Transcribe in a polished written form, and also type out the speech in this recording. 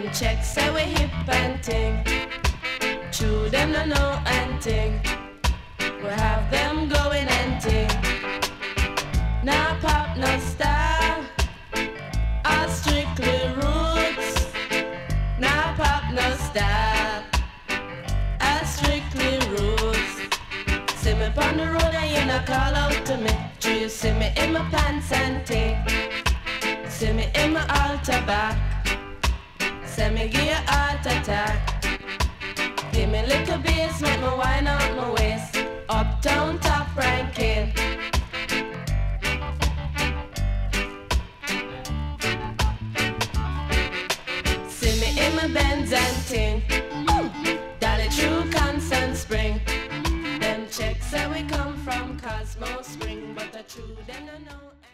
Check say we hip and ting. True them no know and ting. We have them going and ting. Now pop no style, all strictly roots. Now pop no style, all strictly roots. See me on the road and you not call out to me. Do you see me in my pants and ting? See me in my altar back. Say me give you heart attack. Give me little bass, make me wind out my waist. Uptown top ranking. See me in my Benz and ting. Dolly true Constant Spring. Them checks say we come from Cosmo Spring, but the true them no know.